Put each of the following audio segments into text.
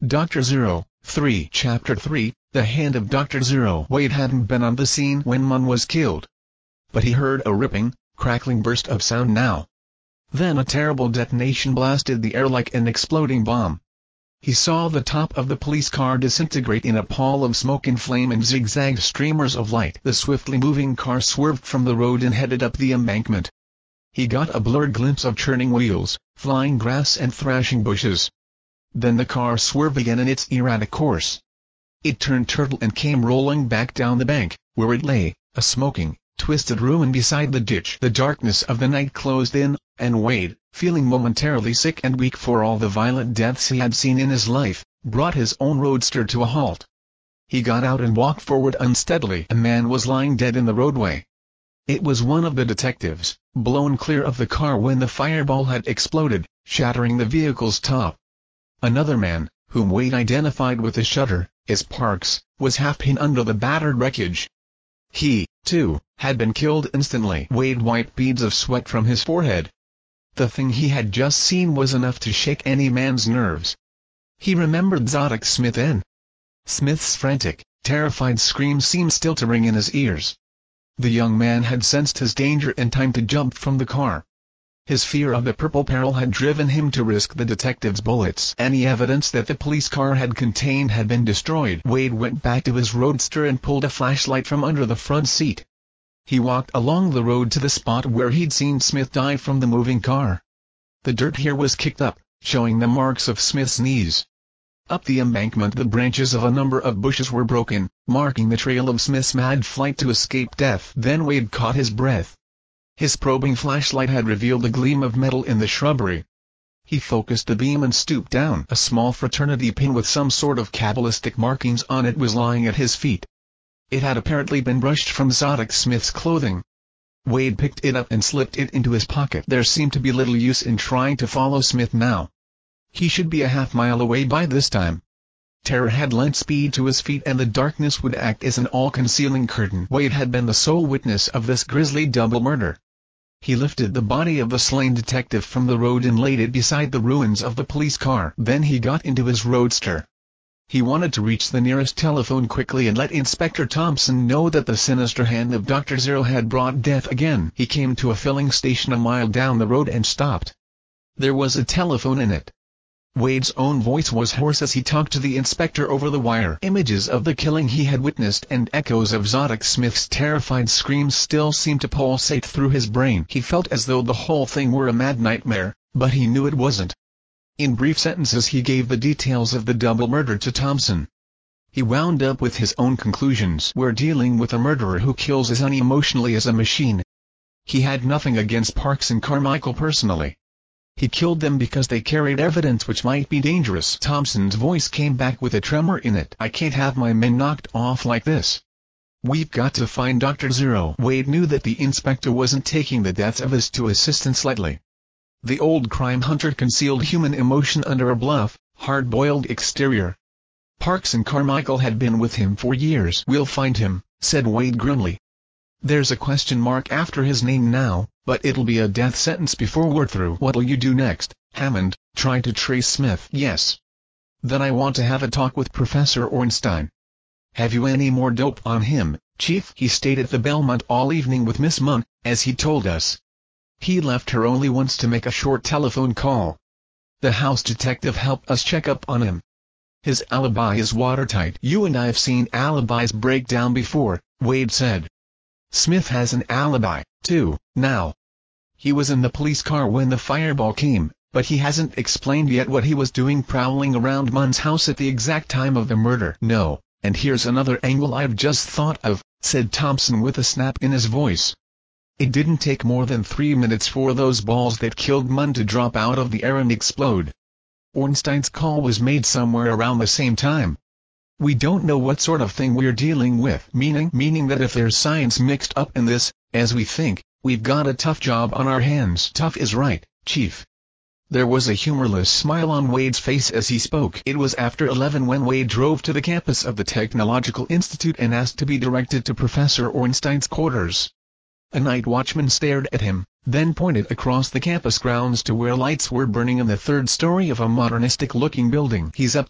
Dr. Zero, 3 Chapter 3, The Hand of Dr. Zero. Wade hadn't been on the scene when Mun was killed. But he heard a ripping, crackling burst of sound now. Then a terrible detonation blasted the air like an exploding bomb. He saw the top of the police car disintegrate in a pall of smoke and flame and zigzag streamers of light. The swiftly moving car swerved from the road and headed up the embankment. He got a blurred glimpse of churning wheels, flying grass and thrashing bushes. Then the car swerved again in its erratic course. It turned turtle and came rolling back down the bank, where it lay, a smoking, twisted ruin beside the ditch. The darkness of the night closed in, and Wade, feeling momentarily sick and weak for all the violent deaths he had seen in his life, brought his own roadster to a halt. He got out and walked forward unsteadily. A man was lying dead in the roadway. It was one of the detectives, blown clear of the car when the fireball had exploded, shattering the vehicle's top. Another man, whom Wade identified with the shutter, as Parks, was half pinned under the battered wreckage. He, too, had been killed instantly. Wade wiped beads of sweat from his forehead. The thing he had just seen was enough to shake any man's nerves. He remembered Zadok Smith and Smith's frantic, terrified screams seemed still to ring in his ears. The young man had sensed his danger in time to jump from the car. His fear of the purple peril had driven him to risk the detective's bullets. Any evidence that the police car had contained had been destroyed. Wade went back to his roadster and pulled a flashlight from under the front seat. He walked along the road to the spot where he'd seen Smith die from the moving car. The dirt here was kicked up, showing the marks of Smith's knees. Up the embankment the branches of a number of bushes were broken, marking the trail of Smith's mad flight to escape death. Then Wade caught his breath. His probing flashlight had revealed a gleam of metal in the shrubbery. He focused the beam and stooped down. A small fraternity pin with some sort of cabalistic markings on it was lying at his feet. It had apparently been brushed from Zadok Smith's clothing. Wade picked it up and slipped it into his pocket. There seemed to be little use in trying to follow Smith now. He should be a half-mile away by this time. Terror had lent speed to his feet and the darkness would act as an all-concealing curtain. Wade had been the sole witness of this grisly double murder. He lifted the body of the slain detective from the road and laid it beside the ruins of the police car. Then he got into his roadster. He wanted to reach the nearest telephone quickly and let Inspector Thompson know that the sinister hand of Dr. Zero had brought death again. He came to a filling station a mile down the road and stopped. There was a telephone in it. Wade's own voice was hoarse as he talked to the inspector over the wire. Images of the killing he had witnessed and echoes of Zadok Smith's terrified screams still seemed to pulsate through his brain. He felt as though the whole thing were a mad nightmare, but he knew it wasn't. In brief sentences he gave the details of the double murder to Thompson. He wound up with his own conclusions. We're dealing with a murderer who kills as unemotionally as a machine. He had nothing against Parks and Carmichael personally. He killed them because they carried evidence which might be dangerous. Thompson's voice came back with a tremor in it. I can't have my men knocked off like this. We've got to find Dr. Zero. Wade knew that the inspector wasn't taking the deaths of his two assistants lightly. The old crime hunter concealed human emotion under a bluff, hard-boiled exterior. Parks and Carmichael had been with him for years. We'll find him, said Wade grimly. There's a question mark after his name now, but it'll be a death sentence before we're through. What'll you do next, Hammond? Try to trace Smith? Yes. Then I want to have a talk with Professor Ornstein. Have you any more dope on him, Chief? He stayed at the Belmont all evening with Miss Monk, as he told us. He left her only once to make a short telephone call. The house detective helped us check up on him. His alibi is watertight. You and I've seen alibis break down before, Wade said. Smith has an alibi, too, now. He was in the police car when the fireball came, but he hasn't explained yet what he was doing prowling around Munn's house at the exact time of the murder. No, and here's another angle I've just thought of, said Thompson with a snap in his voice. It didn't take more than 3 minutes for those balls that killed Munn to drop out of the air and explode. Ornstein's call was made somewhere around the same time. We don't know what sort of thing we're dealing with. Meaning that if there's science mixed up in this, as we think, we've got a tough job on our hands. Tough is right, Chief. There was a humorless smile on Wade's face as he spoke. It was after 11 when Wade drove to the campus of the Technological Institute and asked to be directed to Professor Ornstein's quarters. A night watchman stared at him, then pointed across the campus grounds to where lights were burning in the third story of a modernistic-looking building. He's up there,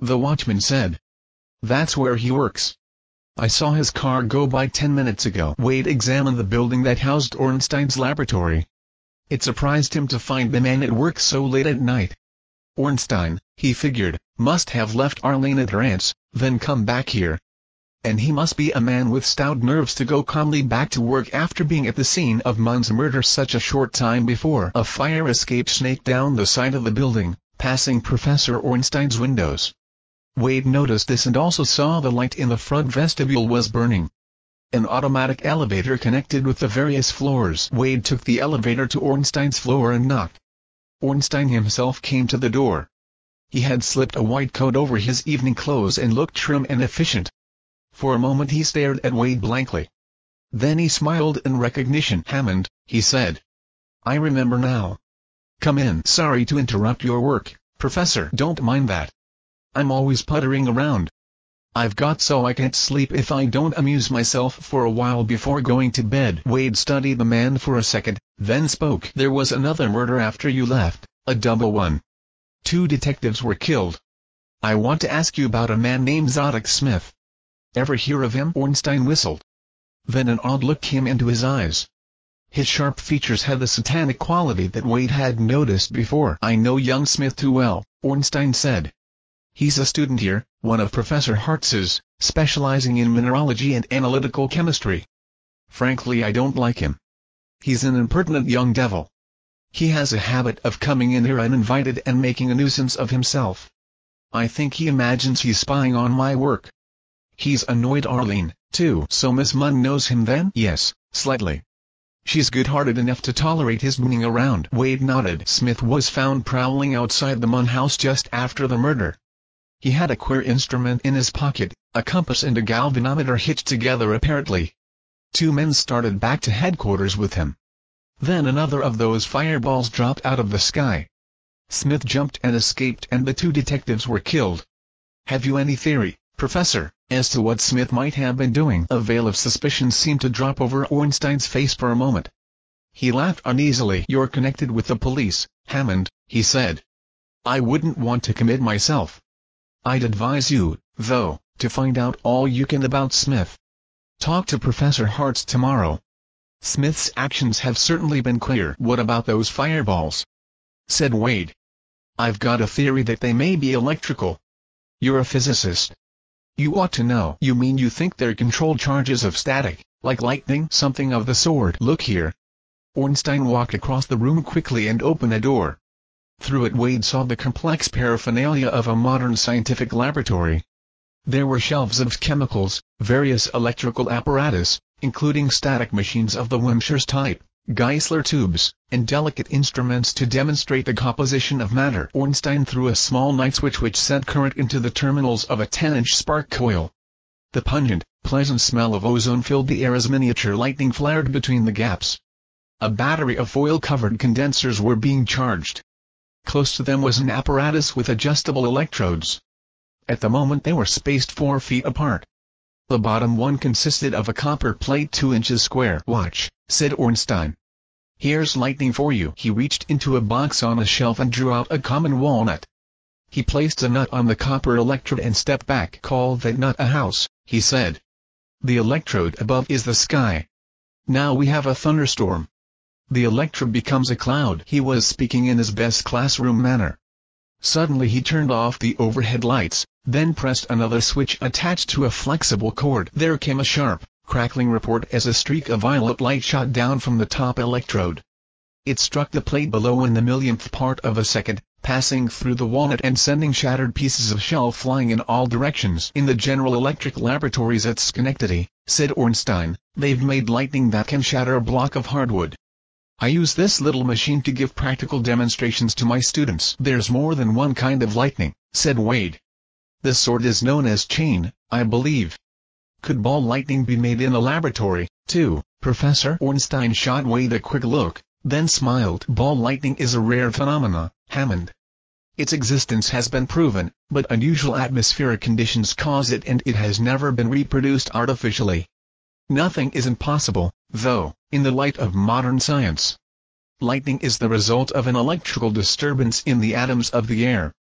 the watchman said. "That's where he works. I saw his car go by 10 minutes ago." Wade examined the building that housed Ornstein's laboratory. It surprised him to find the man at work so late at night. Ornstein, he figured, must have left Arlene at her aunt's, then come back here. And he must be a man with stout nerves to go calmly back to work after being at the scene of Munn's murder such a short time before. A fire escape snaked down the side of the building, passing Professor Ornstein's windows. Wade noticed this and also saw the light in the front vestibule was burning. An automatic elevator connected with the various floors. Wade took the elevator to Ornstein's floor and knocked. Ornstein himself came to the door. He had slipped a white coat over his evening clothes and looked trim and efficient. For a moment he stared at Wade blankly. Then he smiled in recognition. "Hammond," he said. "I remember now. Come in." "Sorry to interrupt your work, Professor." "Don't mind that. I'm always puttering around. I've got so I can't sleep if I don't amuse myself for a while before going to bed." Wade studied the man for a second, then spoke. "There was another murder after you left, a double one. 2 detectives were killed. I want to ask you about a man named Zodiac Smith. Ever hear of him?" Ornstein whistled. Then an odd look came into his eyes. His sharp features had the satanic quality that Wade had noticed before. "I know young Smith too well," Ornstein said. "He's a student here, one of Professor Hartz's, specializing in mineralogy and analytical chemistry. Frankly, I don't like him. He's an impertinent young devil. He has a habit of coming in here uninvited and making a nuisance of himself. I think he imagines he's spying on my work. He's annoyed Arlene, too." "So Miss Munn knows him then?" "Yes, slightly. She's good-hearted enough to tolerate his mooning around." Wade nodded. "Smith was found prowling outside the Munn house just after the murder. He had a queer instrument in his pocket, a compass and a galvanometer hitched together apparently. 2 men started back to headquarters with him. Then another of those fireballs dropped out of the sky. Smith jumped and escaped and the 2 detectives were killed. Have you any theory, Professor, as to what Smith might have been doing?" A veil of suspicion seemed to drop over Ornstein's face for a moment. He laughed uneasily. "You're connected with the police, Hammond," he said. "I wouldn't want to commit myself. I'd advise you, though, to find out all you can about Smith. Talk to Professor Hartz tomorrow. Smith's actions have certainly been queer." "What about those fireballs?" said Wade. "I've got a theory that they may be electrical. You're a physicist. You ought to know." "You mean you think they're controlled charges of static, like lightning?" "Something of the sort." "Look here." Ornstein walked across the room quickly and opened a door. Through it Wade saw the complex paraphernalia of a modern scientific laboratory. There were shelves of chemicals, various electrical apparatus, including static machines of the Wimshur's type, Geissler tubes, and delicate instruments to demonstrate the composition of matter. Ornstein threw a small night switch which sent current into the terminals of a 10-inch spark coil. The pungent, pleasant smell of ozone filled the air as miniature lightning flared between the gaps. A battery of foil-covered condensers were being charged. Close to them was an apparatus with adjustable electrodes. At the moment they were spaced 4 feet apart. The bottom one consisted of a copper plate 2 inches square. "Watch," said Ornstein. "Here's lightning for you." He reached into a box on a shelf and drew out a common walnut. He placed a nut on the copper electrode and stepped back. "Call that nut a house," he said. "The electrode above is the sky. Now we have a thunderstorm. The electrode becomes a cloud." He was speaking in his best classroom manner. Suddenly he turned off the overhead lights, then pressed another switch attached to a flexible cord. There came a sharp, crackling report as a streak of violet light shot down from the top electrode. It struck the plate below in the millionth part of a second, passing through the walnut and sending shattered pieces of shell flying in all directions. "In the General Electric laboratories at Schenectady," said Ornstein, "they've made lightning that can shatter a block of hardwood. I use this little machine to give practical demonstrations to my students." "There's more than one kind of lightning," said Wade. "This sort is known as chain, I believe. Could ball lightning be made in a laboratory, too, Professor?" Ornstein shot Wade a quick look, then smiled. "Ball lightning is a rare phenomena, Hammond. Its existence has been proven, but unusual atmospheric conditions cause it and it has never been reproduced artificially. Nothing is impossible, though, in the light of modern science. Lightning is the result of an electrical disturbance in the atoms of the air.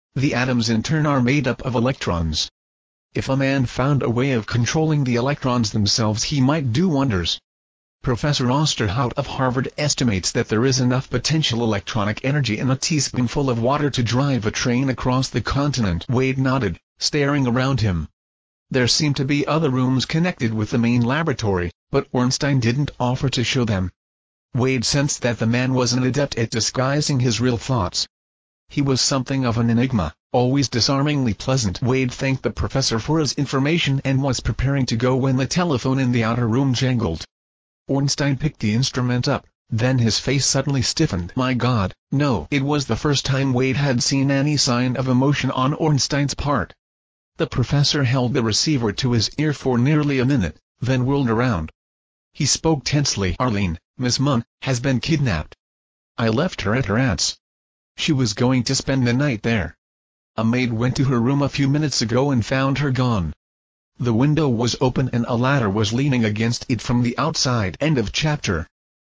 The atoms in turn are made up of electrons. If a man found a way of controlling the electrons themselves, he might do wonders. Professor Osterhout of Harvard estimates that there is enough potential electronic energy in a teaspoonful of water to drive a train across the continent. Wade nodded, staring around him. There seemed to be other rooms connected with the main laboratory, but Ornstein didn't offer to show them. Wade sensed that the man was an adept at disguising his real thoughts. He was something of an enigma, always disarmingly pleasant. Wade thanked the professor for his information and was preparing to go when the telephone in the outer room jangled. Ornstein picked the instrument up, then his face suddenly stiffened. My God, no! It was the first time Wade had seen any sign of emotion on Ornstein's part. The professor held the receiver to his ear for nearly a minute, then whirled around. He spoke tensely. Arlene, Miss Munn, has been kidnapped. I left her at her aunt's. She was going to spend the night there. A maid went to her room a few minutes ago and found her gone. The window was open and a ladder was leaning against it from the outside. End of chapter.